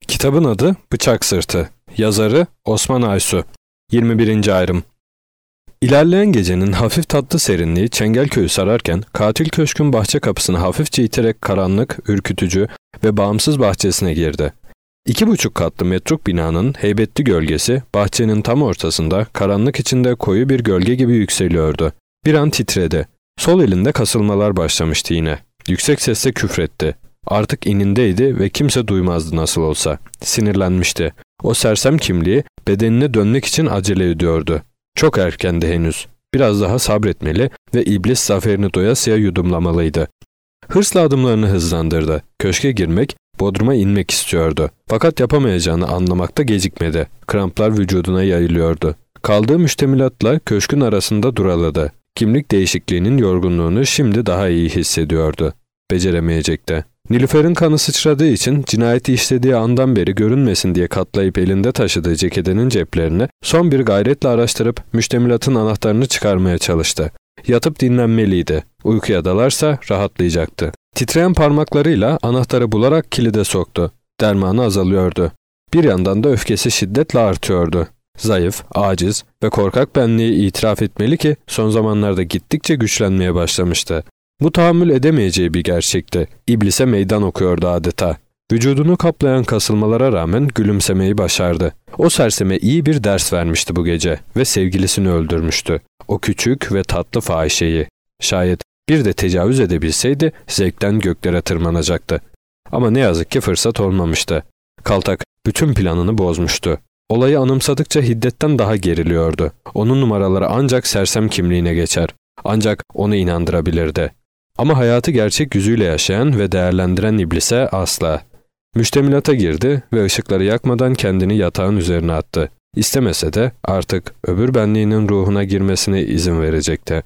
Kitabın adı Bıçak Sırtı. Yazarı Osman Aysu. 21. ayrım. İlerleyen gecenin hafif tatlı serinliği Çengelköy'ü sararken katil köşkün bahçe kapısını hafifçe iterek karanlık, ürkütücü ve bağımsız bahçesine girdi. 2,5 katlı metruk binanın heybetli gölgesi bahçenin tam ortasında karanlık içinde koyu bir gölge gibi yükseliyordu. Bir an titredi. Sol elinde kasılmalar başlamıştı yine. Yüksek sesle küfretti. Artık inindeydi ve kimse duymazdı nasıl olsa. Sinirlenmişti. O sersem kimliği bedenine dönmek için acele ediyordu. Çok erkendi henüz. Biraz daha sabretmeli ve iblis zaferini doyasıya yudumlamalıydı. Hırsla adımlarını hızlandırdı. Köşke girmek, bodruma inmek istiyordu. Fakat yapamayacağını anlamakta gecikmedi. Kramplar vücuduna yayılıyordu. Kaldığı müştemilatla köşkün arasında duraladı. Kimlik değişikliğinin yorgunluğunu şimdi daha iyi hissediyordu. Beceremeyecekti. Nilüfer'in kanı sıçradığı için cinayeti işlediği andan beri görünmesin diye katlayıp elinde taşıdığı ceketinin ceplerini son bir gayretle araştırıp müştemilatın anahtarını çıkarmaya çalıştı. Yatıp dinlenmeliydi. Uykuya dalarsa rahatlayacaktı. Titreyen parmaklarıyla anahtarı bularak kilide soktu. Dermanı azalıyordu. Bir yandan da öfkesi şiddetle artıyordu. Zayıf, aciz ve korkak benliği itiraf etmeli ki son zamanlarda gittikçe güçlenmeye başlamıştı. Bu tahammül edemeyeceği bir gerçekti. İblise meydan okuyordu adeta. Vücudunu kaplayan kasılmalara rağmen gülümsemeyi başardı. O serseme iyi bir ders vermişti bu gece ve sevgilisini öldürmüştü. O küçük ve tatlı fahişeyi. Şayet bir de tecavüz edebilseydi zevkten göklere tırmanacaktı. Ama ne yazık ki fırsat olmamıştı. Kaltak bütün planını bozmuştu. Olayı anımsadıkça hiddetten daha geriliyordu. Onun numaraları ancak sersem kimliğine geçer. Ancak onu inandırabilirdi. Ama hayatı gerçek yüzüyle yaşayan ve değerlendiren iblise asla. Müştemilata girdi ve ışıkları yakmadan kendini yatağın üzerine attı. İstemese de artık öbür benliğinin ruhuna girmesine izin verecekti.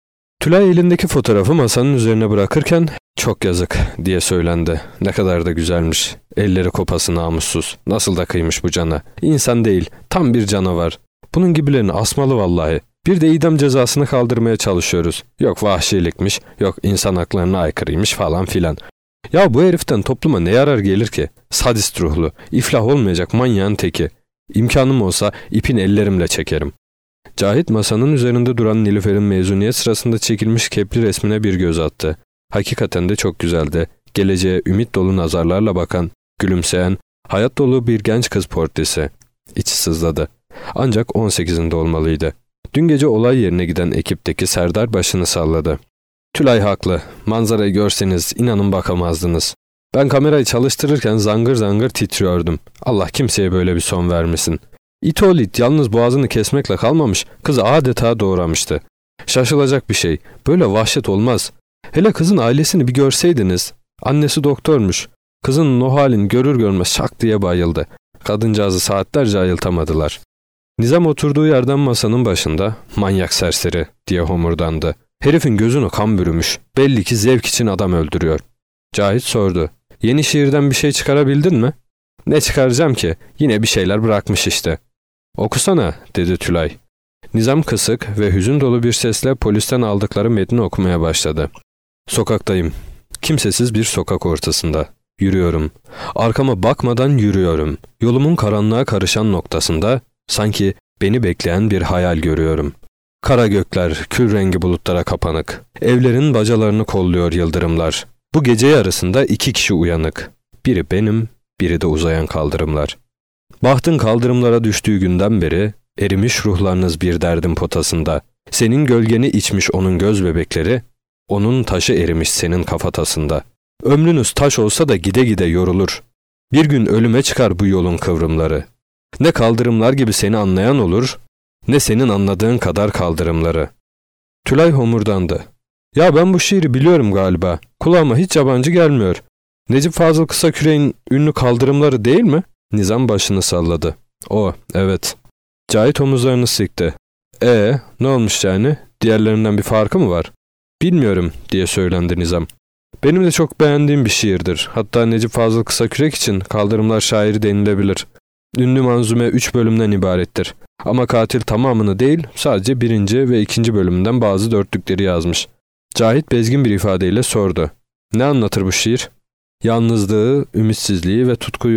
Tülay elindeki fotoğrafı masanın üzerine bırakırken "Çok yazık" diye söylendi. Ne kadar da güzelmiş. Elleri kopası namussuz. Nasıl da kıymış bu cana. İnsan değil, tam bir canavar. Bunun gibilerini asmalı vallahi. Bir de idam cezasını kaldırmaya çalışıyoruz. Yok vahşilikmiş, yok insan haklarına aykırıymış falan filan. Ya bu heriften topluma ne yarar gelir ki? Sadist ruhlu, iflah olmayacak manyağın teki. İmkanım olsa ipin ellerimle çekerim. Cahit masanın üzerinde duran Nilüfer'in mezuniyet sırasında çekilmiş kepli resmine bir göz attı. Hakikaten de çok güzeldi. Geleceğe ümit dolu nazarlarla bakan, gülümseyen, hayat dolu bir genç kız portresi. İçi sızladı. Ancak 18'inde olmalıydı. Dün gece olay yerine giden ekipteki Serdar başını salladı. "Tülay haklı. Manzarayı görseniz inanın bakamazdınız. Ben kamerayı çalıştırırken zangır zangır titriyordum. Allah kimseye böyle bir son vermesin. İtolit yalnız boğazını kesmekle kalmamış, kızı adeta doğramıştı. Şaşılacak bir şey. Böyle vahşet olmaz. Hele kızın ailesini bir görseydiniz. Annesi doktormuş. Kızının o halini görür görmez şak diye bayıldı. Kadıncağızı saatlerce ayıltamadılar." Nizam oturduğu yerden masanın başında "Manyak serseri" diye homurdandı. Herifin gözünü kan bürümüş. Belli ki zevk için adam öldürüyor. Cahit sordu. "Yeni şiirden bir şey çıkarabildin mi?" "Ne çıkaracağım ki? Yine bir şeyler bırakmış işte." "Okusana" dedi Tülay. Nizam kısık ve hüzün dolu bir sesle polisten aldıkları metni okumaya başladı. "Sokaktayım. Kimsesiz bir sokak ortasında. Yürüyorum. Arkama bakmadan yürüyorum. Yolumun karanlığa karışan noktasında sanki beni bekleyen bir hayal görüyorum. Kara gökler, kül rengi bulutlara kapanık. Evlerin bacalarını kolluyor yıldırımlar. Bu gece yarısında 2 kişi uyanık. Biri benim, biri de uzayan kaldırımlar. Bahtın kaldırımlara düştüğü günden beri erimiş ruhlarınız bir derdin potasında. Senin gölgeni içmiş onun göz bebekleri, onun taşı erimiş senin kafatasında. Ömrünüz taş olsa da gide gide yorulur. Bir gün ölüme çıkar bu yolun kıvrımları. Ne kaldırımlar gibi seni anlayan olur, ne senin anladığın kadar kaldırımları." Tülay homurdandı. "Ya ben bu şiiri biliyorum galiba. Kulağıma hiç yabancı gelmiyor. Necip Fazıl Kısaküre'nin ünlü kaldırımları değil mi?" Nizam başını salladı. "O, evet." Cahit omuzlarını sıktı. Ne olmuş yani? Diğerlerinden bir farkı mı var?" "Bilmiyorum" diye söylendi Nizam. "Benim de çok beğendiğim bir şiirdir. Hatta Necip Fazıl Kısakürek için kaldırımlar şairi denilebilir. Ünlü manzume 3 bölümden ibarettir. Ama katil tamamını değil, sadece 1. ve 2. bölümünden bazı dörtlükleri yazmış." Cahit bezgin bir ifadeyle sordu. "Ne anlatır bu şiir?" "Yalnızlığı, ümitsizliği ve tutkuyu."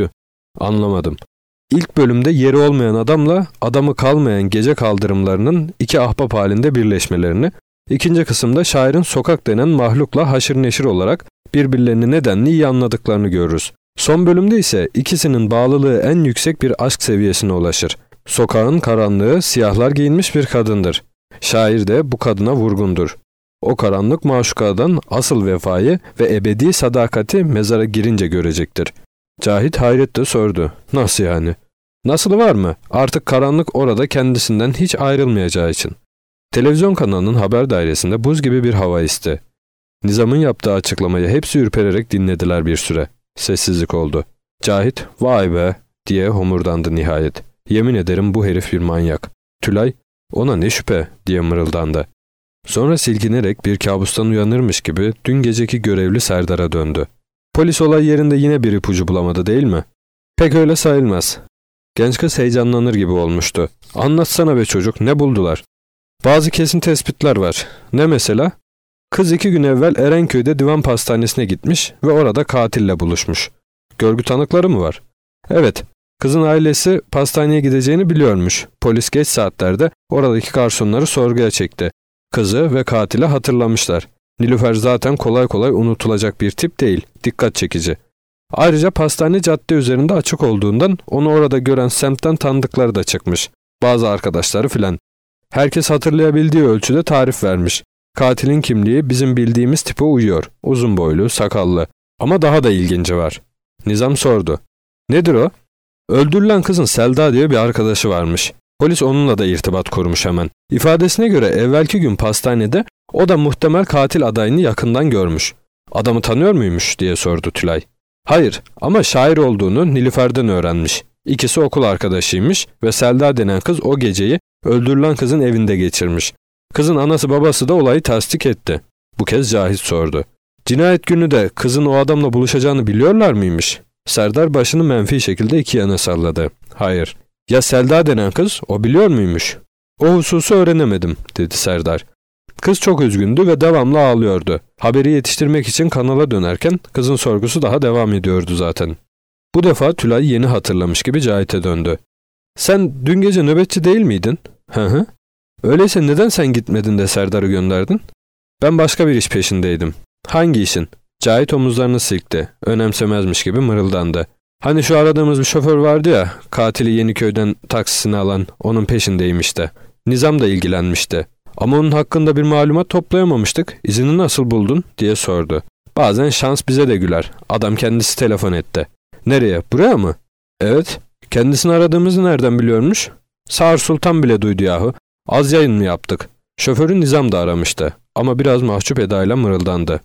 Anlamadım. İlk bölümde yeri olmayan adamla adamı kalmayan gece kaldırımlarının iki ahbap halinde birleşmelerini, ikinci kısımda şairin sokak denen mahlukla haşır neşir olarak birbirlerini nedenli iyi anladıklarını görürüz. Son bölümde ise ikisinin bağlılığı en yüksek bir aşk seviyesine ulaşır. Sokağın karanlığı siyahlar giyinmiş bir kadındır. Şair de bu kadına vurgundur. O karanlık maşukadan asıl vefayı ve ebedi sadakati mezara girince görecektir. Cahit hayretle sordu. Nasıl yani? Nasılı var mı? Artık karanlık orada kendisinden hiç ayrılmayacağı için. Televizyon kanalının haber dairesinde buz gibi bir hava esti. Nizam'ın yaptığı açıklamayı hepsi ürpererek dinlediler bir süre. Sessizlik oldu. Cahit, vay be diye homurdandı nihayet. Yemin ederim bu herif bir manyak. Tülay, ona ne şüphe diye mırıldandı. Sonra silkinerek bir kabustan uyanırmış gibi dün geceki görevli Serdar'a döndü. Polis olay yerinde yine bir ipucu bulamadı değil mi? Pek öyle sayılmaz. Genç kız heyecanlanır gibi olmuştu. Anlatsana be çocuk, ne buldular? Bazı kesin tespitler var. Ne mesela? Kız 2 gün evvel Erenköy'de divan pastanesine gitmiş ve orada katille buluşmuş. Görgü tanıkları mı var? Evet. Kızın ailesi pastaneye gideceğini biliyormuş. Polis geç saatlerde oradaki garsonları sorguya çekti. Kızı ve katili hatırlamışlar. Nilüfer zaten kolay kolay unutulacak bir tip değil. Dikkat çekici. Ayrıca pastane cadde üzerinde açık olduğundan onu orada gören semtten tanıdıkları da çıkmış. Bazı arkadaşları filan. Herkes hatırlayabildiği ölçüde tarif vermiş. Katilin kimliği bizim bildiğimiz tipe uyuyor. Uzun boylu, sakallı. Ama daha da ilginci var. Nizam sordu. Nedir o? Öldürülen kızın Selda diye bir arkadaşı varmış. Polis onunla da irtibat kurmuş hemen. İfadesine göre evvelki gün pastanede o da muhtemel katil adayını yakından görmüş. Adamı tanıyor muymuş diye sordu Tülay. Hayır ama şair olduğunu Nilüfer'den öğrenmiş. İkisi okul arkadaşıymış ve Selda denen kız o geceyi öldürülen kızın evinde geçirmiş. Kızın anası babası da olayı tasdik etti. Bu kez Cahit sordu. Cinayet günü de kızın o adamla buluşacağını biliyorlar mıymış? Serdar başını menfi şekilde iki yana salladı. Hayır. Ya Selda denen kız, o biliyor muymuş? O hususu öğrenemedim, dedi Serdar. Kız çok üzgündü ve devamlı ağlıyordu. Haberi yetiştirmek için kanala dönerken kızın sorgusu daha devam ediyordu zaten. Bu defa Tülay yeni hatırlamış gibi Cahit'e döndü. Sen dün gece nöbetçi değil miydin? Hı hı. Öyleyse neden sen gitmedin de Serdar'ı gönderdin? Ben başka bir iş peşindeydim. Hangi işin? Cahit omuzlarını silkti. Önemsemezmiş gibi mırıldandı. Hani şu aradığımız bir şoför vardı ya, katili Yeniköy'den taksisini alan, onun peşindeymiş de. Nizam da ilgilenmişti. Ama onun hakkında bir malumat toplayamamıştık. İzini nasıl buldun diye sordu. Bazen şans bize de güler. Adam kendisi telefon etti. Nereye? Buraya mı? Evet. Kendisini aradığımızı nereden biliyormuş? Sağır Sultan bile duydu yahu. Az yayın mı yaptık? Şoförü Nizam da aramıştı. Ama biraz mahcup edayla mırıldandı.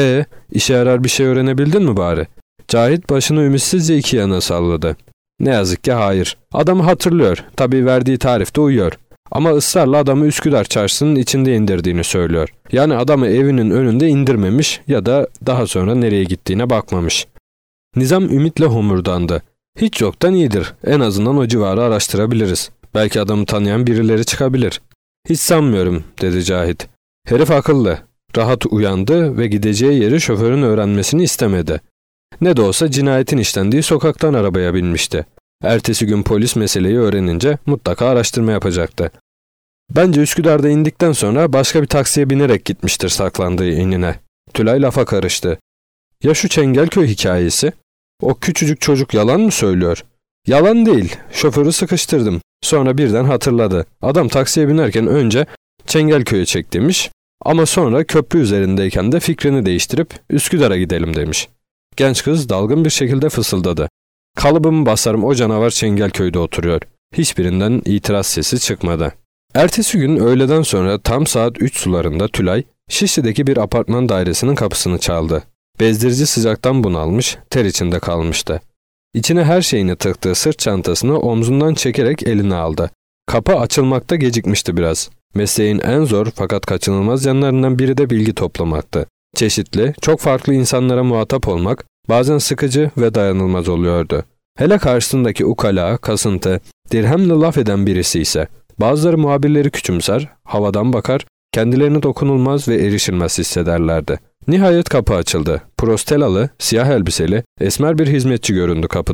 İşe yarar bir şey öğrenebildin mi bari? Cahit başını ümitsizce iki yana salladı. Ne yazık ki hayır. Adamı hatırlıyor. Tabii verdiği tarifte uyuyor. Ama ısrarla adamı Üsküdar çarşısının içinde indirdiğini söylüyor. Yani adamı evinin önünde indirmemiş ya da daha sonra nereye gittiğine bakmamış. Nizam ümitle homurdandı. Hiç yoktan iyidir. En azından o civarı araştırabiliriz. Belki adamı tanıyan birileri çıkabilir. Hiç sanmıyorum, dedi Cahit. Herif akıllı. Rahat uyandı ve gideceği yeri şoförün öğrenmesini istemedi. Ne de olsa cinayetin işlendiği sokaktan arabaya binmişti. Ertesi gün polis meseleyi öğrenince mutlaka araştırma yapacaktı. Bence Üsküdar'da indikten sonra başka bir taksiye binerek gitmiştir saklandığı inine. Tülay lafa karıştı. Ya şu Çengelköy hikayesi? O küçücük çocuk yalan mı söylüyor? Yalan değil. Şoförü sıkıştırdım. Sonra birden hatırladı. Adam taksiye binerken önce Çengelköy'e çek demiş. Ama sonra köprü üzerindeyken de fikrini değiştirip Üsküdar'a gidelim demiş. Genç kız dalgın bir şekilde fısıldadı. Kalıbımı basarım, o canavar Çengelköy'de oturuyor. Hiçbirinden itiraz sesi çıkmadı. Ertesi gün öğleden sonra tam saat 3 sularında Tülay, Şişli'deki bir apartman dairesinin kapısını çaldı. Bezdirici sıcaktan bunalmış, ter içinde kalmıştı. İçine her şeyini tıktığı sırt çantasını omzundan çekerek eline aldı. Kapı açılmakta gecikmişti biraz. Mesleğin en zor fakat kaçınılmaz yanlarından biri de bilgi toplamaktı. Çeşitli, çok farklı insanlara muhatap olmak bazen sıkıcı ve dayanılmaz oluyordu. Hele karşısındaki ukala, kasıntı, dirhemle laf eden birisi ise. Bazıları muhabirleri küçümser, havadan bakar, kendilerini dokunulmaz ve erişilmez hissederlerdi. Nihayet kapı açıldı. Prostelalı, siyah elbiseli, esmer bir hizmetçi göründü kapıda.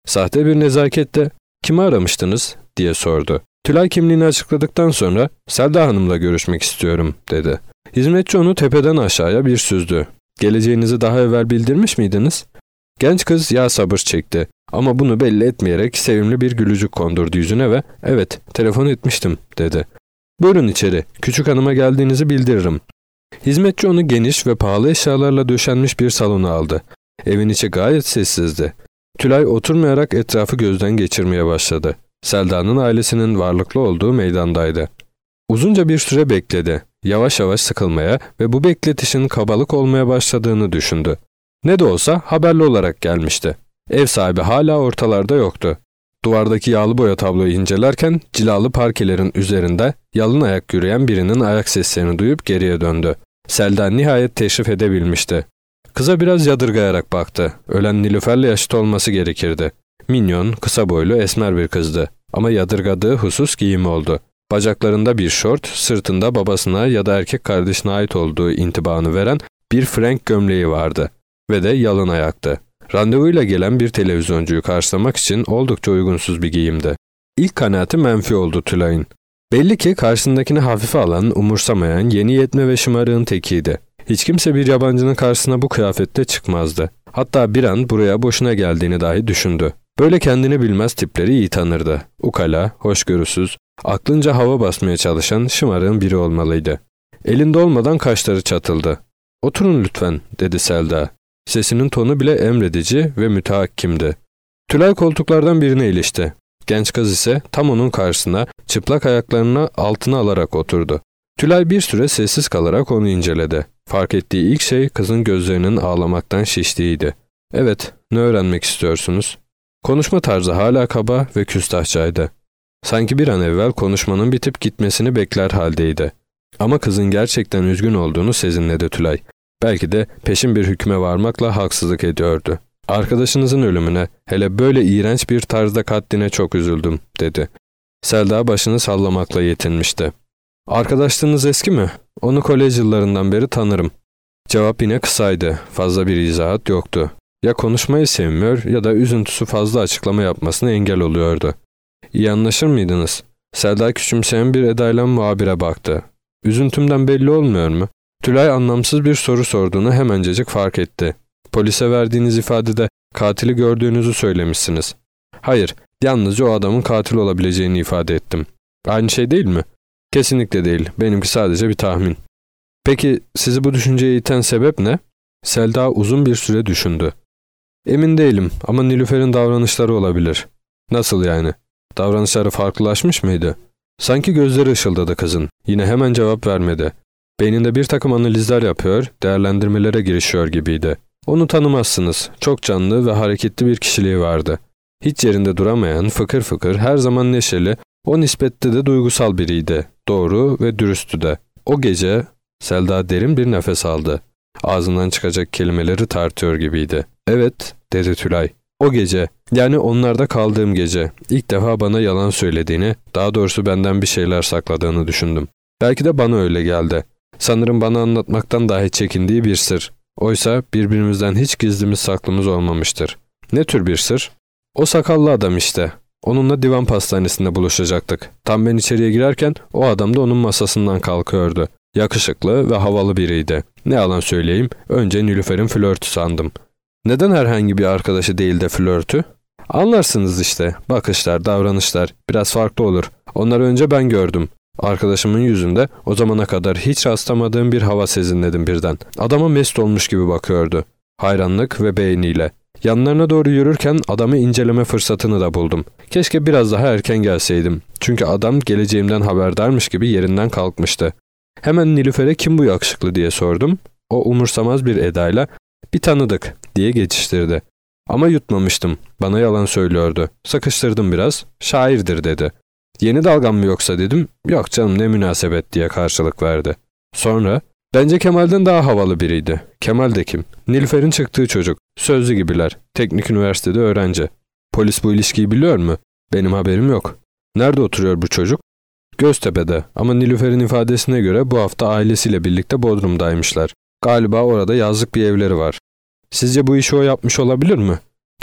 Sahte bir nezaketle "Kimi aramıştınız?" diye sordu. Tülay kimliğini açıkladıktan sonra "Selda Hanım'la görüşmek istiyorum." dedi. Hizmetçi onu tepeden aşağıya bir süzdü. "Geleceğinizi daha evvel bildirmiş miydiniz?" Genç kız yağ sabır çekti ama bunu belli etmeyerek sevimli bir gülücük kondurdu yüzüne ve "Evet, telefon etmiştim." dedi. "Buyurun içeri, küçük hanıma geldiğinizi bildiririm." Hizmetçi onu geniş ve pahalı eşyalarla döşenmiş bir salona aldı. Evin içi gayet sessizdi. Tülay oturmayarak etrafı gözden geçirmeye başladı. Selda'nın ailesinin varlıklı olduğu meydandaydı. Uzunca bir süre bekledi. Yavaş yavaş sıkılmaya ve bu bekletişin kabalık olmaya başladığını düşündü. Ne de olsa haberli olarak gelmişti. Ev sahibi hala ortalarda yoktu. Duvardaki yağlı boya tabloyu incelerken cilalı parkelerin üzerinde yalın ayak yürüyen birinin ayak seslerini duyup geriye döndü. Selda nihayet teşrif edebilmişti. Kıza biraz yadırgayarak baktı. Ölen Nilüfer'le yaşıt olması gerekirdi. Minyon, kısa boylu, esmer bir kızdı. Ama yadırgadığı husus giyimi oldu. Bacaklarında bir şort, sırtında babasına ya da erkek kardeşine ait olduğu intibanı veren bir frenk gömleği vardı. Ve de yalın ayaktı. Randevuyla gelen bir televizyoncuyu karşılamak için oldukça uygunsuz bir giyimdi. İlk kanaati menfi oldu Tülay'ın. Belli ki karşısındakini hafife alan, umursamayan, yeni yetme ve şımarığın tekiydi. Hiç kimse bir yabancının karşısına bu kıyafette çıkmazdı. Hatta bir an buraya boşuna geldiğini dahi düşündü. Böyle kendini bilmez tipleri iyi tanırdı. Ukala, hoşgörüsüz, aklınca hava basmaya çalışan şımarığın biri olmalıydı. Elinde olmadan kaşları çatıldı. "Oturun lütfen," dedi Selda. Sesinin tonu bile emredici ve mütehakkimdi. Tülay koltuklardan birine ilişti. Genç kız ise tam onun karşısına çıplak ayaklarını altına alarak oturdu. Tülay bir süre sessiz kalarak onu inceledi. Fark ettiği ilk şey kızın gözlerinin ağlamaktan şiştiğiydi. "Evet, ne öğrenmek istiyorsunuz?" Konuşma tarzı hala kaba ve küstahçaydı. Sanki bir an evvel konuşmanın bitip gitmesini bekler haldeydi. Ama kızın gerçekten üzgün olduğunu sezinledi Tülay. Belki de peşin bir hükme varmakla haksızlık ediyordu. "Arkadaşınızın ölümüne, hele böyle iğrenç bir tarzda katline çok üzüldüm," dedi. Selda başını sallamakla yetinmişti. "Arkadaşlığınız eski mi? Onu kolej yıllarından beri tanırım." Cevap yine kısaydı. Fazla bir izahat yoktu. Ya konuşmayı sevmiyor ya da üzüntüsü fazla açıklama yapmasına engel oluyordu. "İyi anlaşır mıydınız?" Selda küçümseyen bir edayla muhabire baktı. "Üzüntümden belli olmuyor mu?" Tülay anlamsız bir soru sorduğunu hemencecik fark etti. "Polise verdiğiniz ifadede katili gördüğünüzü söylemişsiniz." "Hayır, yalnızca o adamın katil olabileceğini ifade ettim." "Aynı şey değil mi?" "Kesinlikle değil. Benimki sadece bir tahmin." "Peki sizi bu düşünceye iten sebep ne?" Selda uzun bir süre düşündü. "Emin değilim ama Nilüfer'in davranışları olabilir." "Nasıl yani? Davranışları farklılaşmış mıydı?" Sanki gözleri ışıldadı kızın. Yine hemen cevap vermedi. Beyninde bir takım analizler yapıyor, değerlendirmelere girişiyor gibiydi. "Onu tanımazsınız. Çok canlı ve hareketli bir kişiliği vardı. Hiç yerinde duramayan, fıkır fıkır, her zaman neşeli, o nispette de duygusal biriydi. Doğru ve dürüsttü de. O gece..." Selda derin bir nefes aldı. Ağzından çıkacak kelimeleri tartıyor gibiydi. "Evet," dedi Tülay. "O gece, yani onlarda kaldığım gece, ilk defa bana yalan söylediğini, daha doğrusu benden bir şeyler sakladığını düşündüm. Belki de bana öyle geldi. Sanırım bana anlatmaktan dahi çekindiği bir sır. Oysa birbirimizden hiç gizlimiz saklımız olmamıştır." "Ne tür bir sır?" "O sakallı adam işte. Onunla divan pastanesinde buluşacaktık. Tam ben içeriye girerken o adam da onun masasından kalkıyordu. Yakışıklı ve havalı biriydi. Ne yalan söyleyeyim, önce Nilüfer'in flörtü sandım." "Neden herhangi bir arkadaşı değil de flörtü?" "Anlarsınız işte. Bakışlar, davranışlar biraz farklı olur. Onları önce ben gördüm. Arkadaşımın yüzünde o zamana kadar hiç rastlamadığım bir hava sezinledim birden. Adama mest olmuş gibi bakıyordu. Hayranlık ve beğeniyle. Yanlarına doğru yürürken adamı inceleme fırsatını da buldum. Keşke biraz daha erken gelseydim. Çünkü adam geleceğimden haberdarmış gibi yerinden kalkmıştı. Hemen Nilüfer'e 'Kim bu yakışıklı?' diye sordum. O umursamaz bir edayla 'Bir tanıdık,' diye geçiştirdi. Ama yutmamıştım. Bana yalan söylüyordu. Sıkıştırdım biraz. 'Şairdir,' dedi. 'Yeni dalgam mı yoksa?' dedim. 'Yok canım, ne münasebet,' diye karşılık verdi. Sonra, bence Kemal'den daha havalı biriydi. 'Kemal de kim?' Nilüfer'in çıktığı çocuk. Sözlü gibiler. Teknik üniversitede öğrenci. 'Polis bu ilişkiyi biliyor mu?' 'Benim haberim yok.' 'Nerede oturuyor bu çocuk?' "Göztepe'de, ama Nilüfer'in ifadesine göre bu hafta ailesiyle birlikte Bodrum'daymışlar. Galiba orada yazlık bir evleri var." "Sizce bu işi o yapmış olabilir mi?"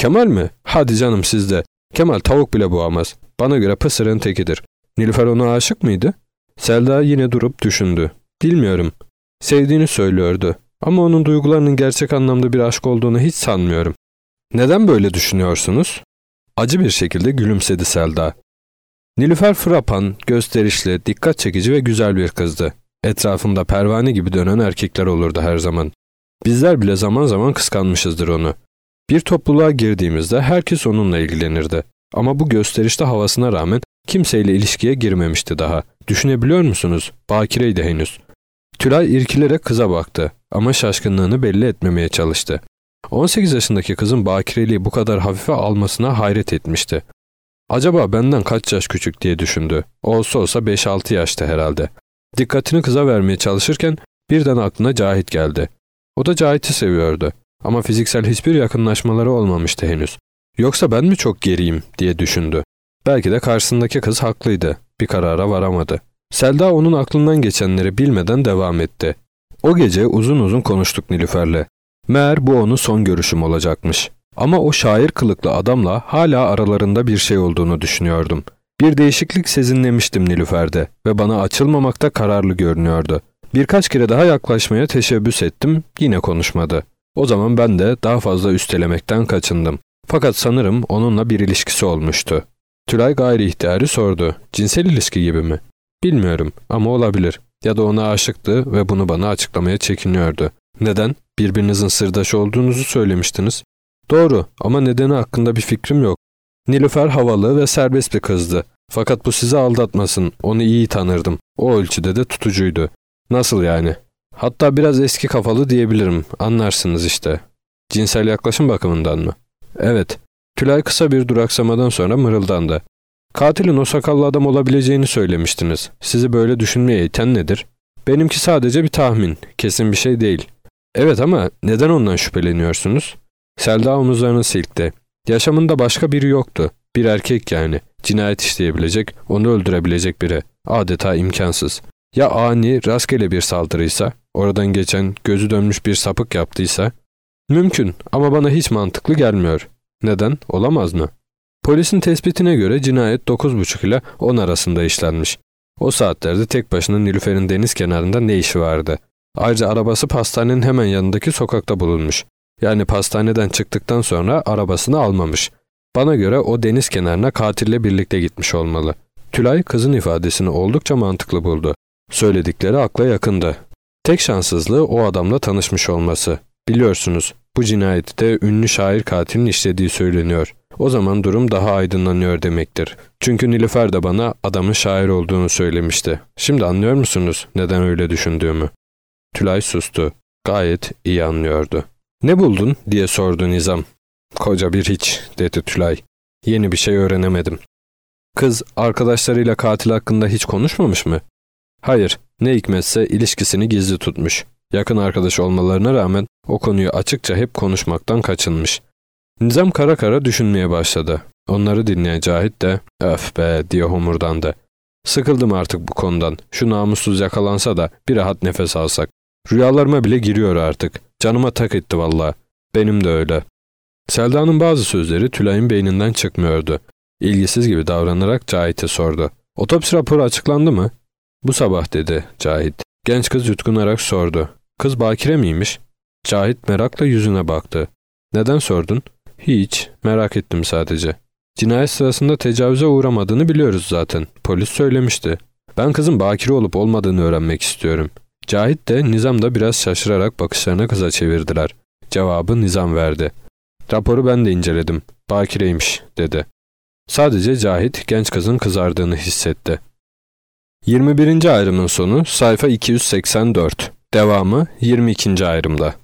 Kemal mi? Hadi canım sizde. Kemal tavuk bile boğamaz. Bana göre pısırığın tekidir. Nilüfer ona aşık mıydı? Selda yine durup düşündü. Bilmiyorum. Sevdiğini söylüyordu. Ama onun duygularının gerçek anlamda bir aşk olduğunu hiç sanmıyorum. Neden böyle düşünüyorsunuz? Acı bir şekilde gülümsedi Selda. Nilüfer frapan, gösterişli, dikkat çekici ve güzel bir kızdı. Etrafında pervane gibi dönen erkekler olurdu her zaman. Bizler bile zaman zaman kıskanmışızdır onu. Bir topluluğa girdiğimizde herkes onunla ilgilenirdi. Ama bu gösterişli havasına rağmen kimseyle ilişkiye girmemişti daha. Düşünebiliyor musunuz? Bakireydi henüz. Tülay irkilerek kıza baktı ama şaşkınlığını belli etmemeye çalıştı. 18 yaşındaki kızın bakireliği bu kadar hafife almasına hayret etmişti. Acaba benden kaç yaş küçük diye düşündü. Olsa olsa 5-6 yaşta herhalde. Dikkatini kıza vermeye çalışırken birden aklına Cahit geldi. O da Cahit'i seviyordu. Ama fiziksel hiçbir yakınlaşmaları olmamıştı henüz. Yoksa ben mi çok geriyim diye düşündü. Belki de karşısındaki kız haklıydı. Bir karara varamadı. Selda onun aklından geçenleri bilmeden devam etti. O gece uzun uzun konuştuk Nilüfer'le. Meğer bu onun son görüşüm olacakmış. Ama o şair kılıklı adamla hala aralarında bir şey olduğunu düşünüyordum. Bir değişiklik sezinlemiştim Nilüfer'de ve bana açılmamakta kararlı görünüyordu. Birkaç kere daha yaklaşmaya teşebbüs ettim, yine konuşmadı. O zaman ben de daha fazla üstelemekten kaçındım. Fakat sanırım onunla bir ilişkisi olmuştu. Tülay gayri ihtiyari sordu. Cinsel ilişki gibi mi? Bilmiyorum ama olabilir. Ya da ona aşıktı ve bunu bana açıklamaya çekiniyordu. Neden? Birbirinizin sırdaşı olduğunuzu söylemiştiniz. Doğru ama nedeni hakkında bir fikrim yok. Nilüfer havalı ve serbest bir kızdı. Fakat bu sizi aldatmasın. Onu iyi tanırdım. O ölçüde de tutucuydu. Nasıl yani? Hatta biraz eski kafalı diyebilirim. Anlarsınız işte. Cinsel yaklaşım bakımından mı? Evet. Tülay kısa bir duraksamadan sonra mırıldandı. Katilin o sakallı adam olabileceğini söylemiştiniz. Sizi böyle düşünmeye iten nedir? Benimki sadece bir tahmin. Kesin bir şey değil. Evet ama neden ondan şüpheleniyorsunuz? Selda omuzlarını silkti. Yaşamında başka biri yoktu. Bir erkek yani. Cinayet işleyebilecek, onu öldürebilecek biri. Adeta imkansız. Ya ani, rastgele bir saldırıysa, oradan geçen, gözü dönmüş bir sapık yaptıysa? Mümkün ama bana hiç mantıklı gelmiyor. Neden? Olamaz mı? Polisin tespitine göre cinayet 9.30 ile 10 arasında işlenmiş. O saatlerde tek başına Nilüfer'in deniz kenarında ne işi vardı? Ayrıca arabası pastanenin hemen yanındaki sokakta bulunmuş. Yani pastaneden çıktıktan sonra arabasını almamış. Bana göre o deniz kenarına katille birlikte gitmiş olmalı. Tülay kızın ifadesini oldukça mantıklı buldu. Söyledikleri akla yakındı. Tek şanssızlığı o adamla tanışmış olması. Biliyorsunuz bu cinayeti de ünlü şair katilin işlediği söyleniyor. O zaman durum daha aydınlanıyor demektir. Çünkü Nilüfer de bana adamın şair olduğunu söylemişti. Şimdi anlıyor musunuz neden öyle düşündüğümü? Tülay sustu. Gayet iyi anlıyordu. Ne buldun diye sordu Nizam. Koca bir hiç dedi Tülay. Yeni bir şey öğrenemedim. Kız arkadaşlarıyla katil hakkında hiç konuşmamış mı? Hayır, ne hikmetse ilişkisini gizli tutmuş. Yakın arkadaş olmalarına rağmen o konuyu açıkça hep konuşmaktan kaçınmış. Nizam kara kara düşünmeye başladı. Onları dinleyen Cahit de öf be diye homurdandı. Sıkıldım artık bu konudan. Şu namussuz yakalansa da bir rahat nefes alsak. Rüyalarıma bile giriyor artık. Canıma tak etti valla. Benim de öyle. Selda'nın bazı sözleri Tülay'ın beyninden çıkmıyordu. İlgisiz gibi davranarak Cahit'e sordu. Otopsi raporu açıklandı mı? Bu sabah dedi Cahit. Genç kız yutkunarak sordu. Kız bakire miymiş? Cahit merakla yüzüne baktı. Neden sordun? Hiç, merak ettim sadece. Cinayet sırasında tecavüze uğramadığını biliyoruz zaten. Polis söylemişti. Ben kızın bakire olup olmadığını öğrenmek istiyorum. Cahit de Nizam da biraz şaşırarak bakışlarını kıza çevirdiler. Cevabı Nizam verdi. Raporu ben de inceledim. Bakireymiş dedi. Sadece Cahit genç kızın kızardığını hissetti. 21. ayrımın sonu sayfa 284. Devamı 22. ayrımda.